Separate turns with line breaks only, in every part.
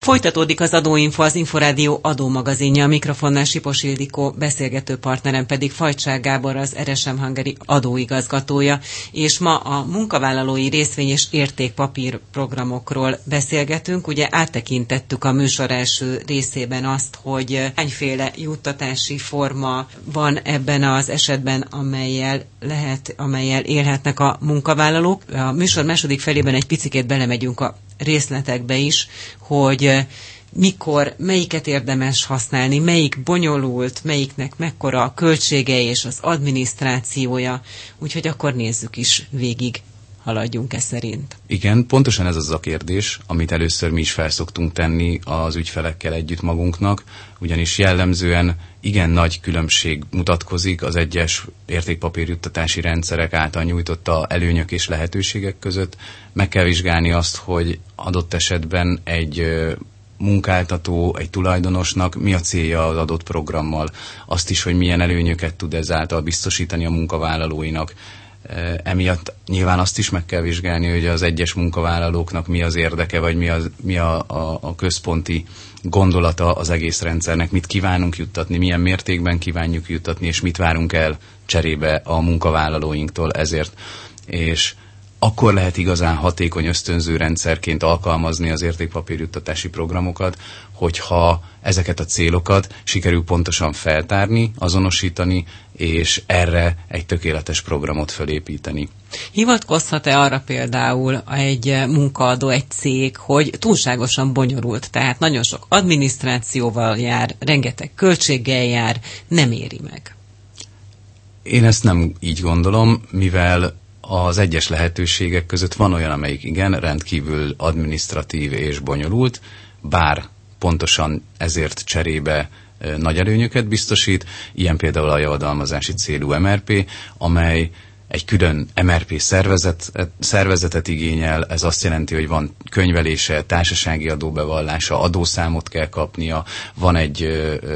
Folytatódik az Adóinfo, az Inforádió adómagazinja, a mikrofonnál Sipos Ildikó, beszélgető partnerem pedig Fajcsák Gábor, az RSM Hungary adóigazgatója, és ma a munkavállalói részvény- és értékpapír programokról beszélgetünk. Ugye áttekintettük a műsor első részében azt, hogy hányféle juttatási forma van ebben az esetben, amelyel élhetnek a munkavállalók. A műsor második felében egy picikét belemegyünk a részletekbe is, hogy mikor, melyiket érdemes használni, melyik bonyolult, melyiknek mekkora a költsége és az adminisztrációja. Úgyhogy akkor nézzük is végig, haladjunk e szerint.
Igen, pontosan ez az a kérdés, amit először mi is felszoktunk tenni az ügyfelekkel együtt magunknak, ugyanis jellemzően igen nagy különbség mutatkozik az egyes értékpapírjuttatási rendszerek által nyújtotta előnyök és lehetőségek között. Meg kell vizsgálni azt, hogy adott esetben egy munkáltató, egy tulajdonosnak mi a célja az adott programmal, azt is, hogy milyen előnyöket tud ezáltal biztosítani a munkavállalóinak. Emiatt nyilván azt is meg kell vizsgálni, hogy az egyes munkavállalóknak mi az érdeke, vagy mi a központi gondolata az egész rendszernek, mit kívánunk juttatni, milyen mértékben kívánjuk juttatni, és mit várunk el cserébe a munkavállalóinktól ezért. És akkor lehet igazán hatékony ösztönző rendszerként alkalmazni az értékpapírjuttatási programokat, hogyha ezeket a célokat sikerül pontosan feltárni, azonosítani, és erre egy tökéletes programot felépíteni.
Hivatkozhat-e arra például egy munkaadó, egy cég, hogy túlságosan bonyolult, tehát nagyon sok adminisztrációval jár, rengeteg költséggel jár, nem éri meg?
Én ezt nem így gondolom, mivel az egyes lehetőségek között van olyan, amelyik igen, rendkívül adminisztratív és bonyolult, bár pontosan ezért cserébe nagy előnyöket biztosít, ilyen például a javadalmazási célú MRP, amely egy külön MRP szervezetet igényel, ez azt jelenti, hogy van könyvelése, társasági adóbevallása, adószámot kell kapnia, van egy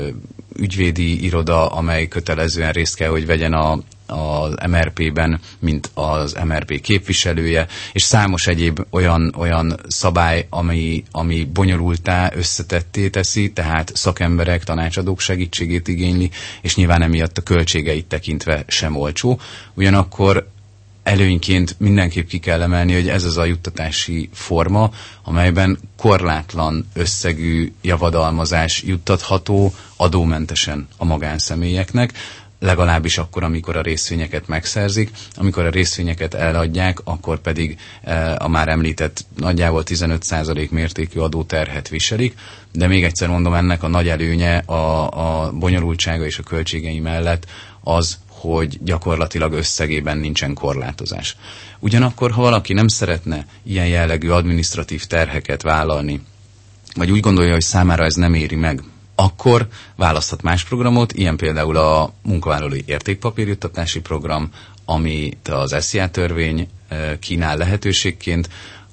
ügyvédi iroda, amely kötelezően részt kell, hogy vegyen az MRP-ben, mint az MRP képviselője, és számos egyéb olyan szabály, ami bonyolultá, összetetté teszi, tehát szakemberek, tanácsadók segítségét igényli, és nyilván emiatt a költségeit tekintve sem olcsó. Ugyanakkor előnyként mindenképp ki kell emelni, hogy ez az a juttatási forma, amelyben korlátlan összegű javadalmazás juttatható adómentesen a magánszemélyeknek, legalábbis akkor, amikor a részvényeket megszerzik, amikor a részvényeket eladják, akkor pedig a már említett nagyjából 15% mértékű adóterhet viselik, de még egyszer mondom, ennek a nagy előnye a bonyolultsága és a költségei mellett az, hogy gyakorlatilag összegében nincsen korlátozás. Ugyanakkor, ha valaki nem szeretne ilyen jellegű adminisztratív terheket vállalni, vagy úgy gondolja, hogy számára ez nem éri meg, akkor választhat más programot, ilyen például a munkavállalói értékpapírjuttatási program, amit az SZIA törvény kínál lehetőségként.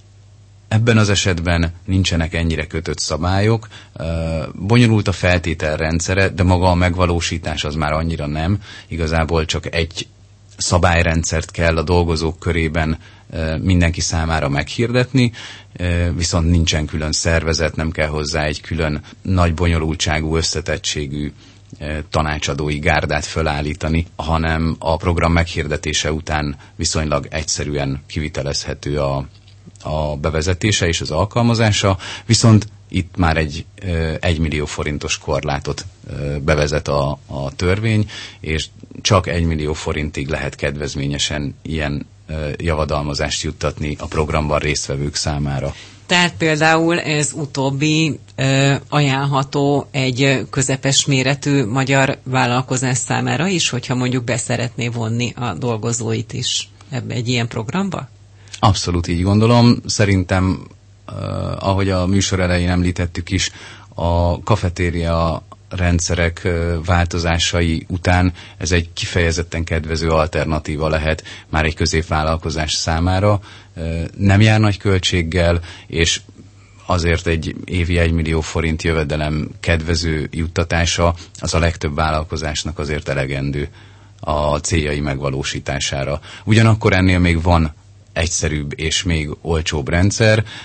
Ebben az esetben nincsenek ennyire kötött szabályok, bonyolult a feltételrendszere, de maga a megvalósítás az már annyira nem. Igazából csak egy szabályrendszert kell a dolgozók körében mindenki számára meghirdetni, viszont nincsen külön szervezet, nem kell hozzá egy külön nagy bonyolultságú, összetettségű tanácsadói gárdát fölállítani, hanem a program meghirdetése után viszonylag egyszerűen kivitelezhető a bevezetése és az alkalmazása, viszont itt már egy 1 millió forintos korlátot bevezet a törvény, és csak 1 millió forintig lehet kedvezményesen ilyen javadalmazást juttatni a programban résztvevők számára.
Tehát például ez utóbbi ajánlható egy közepes méretű magyar vállalkozás számára is, hogyha mondjuk beszeretné vonni a dolgozóit is ebbe egy ilyen programba?
Abszolút így gondolom. Szerintem, ahogy a műsor elején említettük is, a kafetéria rendszerek változásai után ez egy kifejezetten kedvező alternatíva lehet már egy középvállalkozás számára. Nem jár nagy költséggel, és azért egy évi 1 millió forint jövedelem kedvező juttatása az a legtöbb vállalkozásnak azért elegendő a céljai megvalósítására. Ugyanakkor ennél még van egyszerűbb és még olcsóbb rendszer,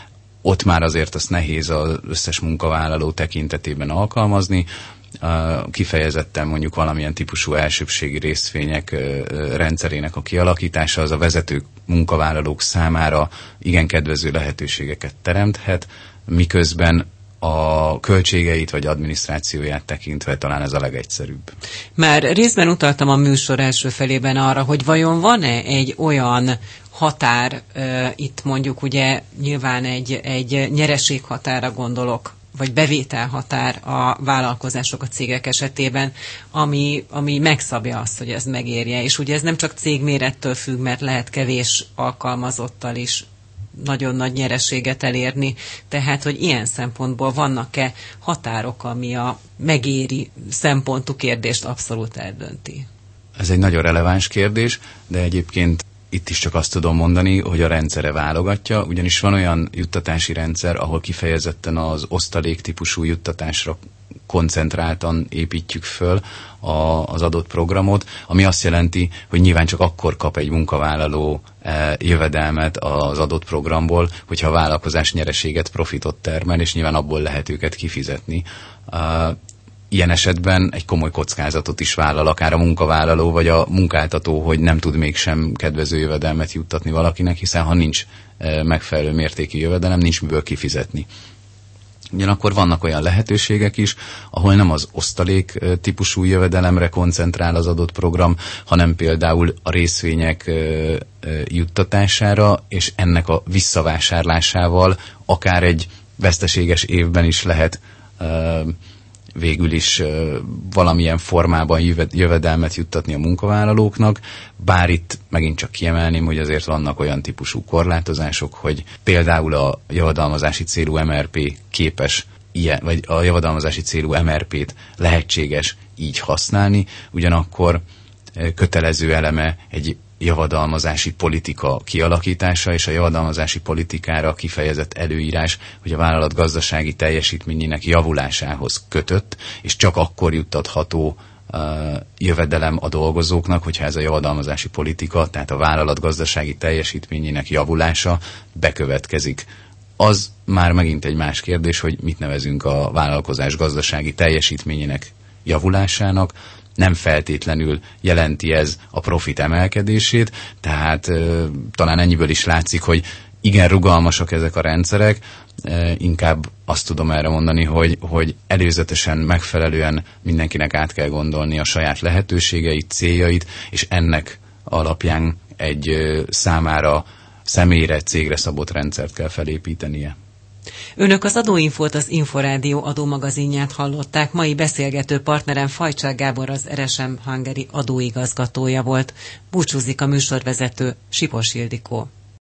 ott már azért azt nehéz az összes munkavállaló tekintetében alkalmazni. Kifejezetten mondjuk valamilyen típusú elsőbbségi részvények rendszerének a kialakítása az a vezető munkavállalók számára igen kedvező lehetőségeket teremthet, miközben a költségeit vagy adminisztrációját tekintve talán ez a legegyszerűbb.
Már részben utaltam a műsor első felében arra, hogy vajon van-e egy olyan határ, itt mondjuk ugye nyilván egy nyereséghatára gondolok, vagy bevételhatár a vállalkozások, a cégek esetében, ami megszabja azt, hogy ez megérje. És ugye ez nem csak cégmérettől függ, mert lehet kevés alkalmazottal is nagyon nagy nyereséget elérni, tehát, hogy ilyen szempontból vannak-e határok, ami a megéri szempontú kérdést abszolút eldönti?
Ez egy nagyon releváns kérdés, de egyébként itt is csak azt tudom mondani, hogy a rendszere válogatja, ugyanis van olyan juttatási rendszer, ahol kifejezetten az osztalék típusú juttatásra koncentráltan építjük föl az adott programot, ami azt jelenti, hogy nyilván csak akkor kap egy munkavállaló jövedelmet az adott programból, hogyha a vállalkozás nyereséget, profitot termel, és nyilván abból lehet őket kifizetni. Ilyen esetben egy komoly kockázatot is vállal akár a munkavállaló vagy a munkáltató, hogy nem tud mégsem kedvező jövedelmet juttatni valakinek, hiszen ha nincs megfelelő mértékű jövedelem, nincs miből kifizetni. Ugyanakkor vannak olyan lehetőségek is, ahol nem az osztalék típusú jövedelemre koncentrál az adott program, hanem például a részvények juttatására, és ennek a visszavásárlásával akár egy veszteséges évben is lehet végül is valamilyen formában jövedelmet juttatni a munkavállalóknak, bár itt megint csak kiemelném, hogy azért vannak olyan típusú korlátozások, hogy például a javadalmazási célú MRP képes ilyen, vagy a javadalmazási célú MRP-t lehetséges így használni, ugyanakkor kötelező eleme egy javadalmazási politika kialakítása, és a javadalmazási politikára kifejezett előírás, hogy a vállalat gazdasági teljesítményének javulásához kötött, és csak akkor juttatható jövedelem a dolgozóknak, hogyha ez a javadalmazási politika, tehát a vállalat gazdasági teljesítményének javulása bekövetkezik. Az már megint egy más kérdés, hogy mit nevezünk a vállalkozás gazdasági teljesítményének javulásának. Nem feltétlenül jelenti ez a profit emelkedését, tehát talán ennyiből is látszik, hogy igen rugalmasak ezek a rendszerek, inkább azt tudom erre mondani, hogy előzetesen megfelelően mindenkinek át kell gondolni a saját lehetőségeit, céljait, és ennek alapján egy számára személyre, cégre szabott rendszert kell felépítenie.
Önök az Adóinfót, az Inforádió adómagazinját hallották. Mai beszélgető partnerem Fajcsák Gábor, az RSM Hungary adóigazgatója volt. Búcsúzik a műsorvezető, Sipos Ildikó.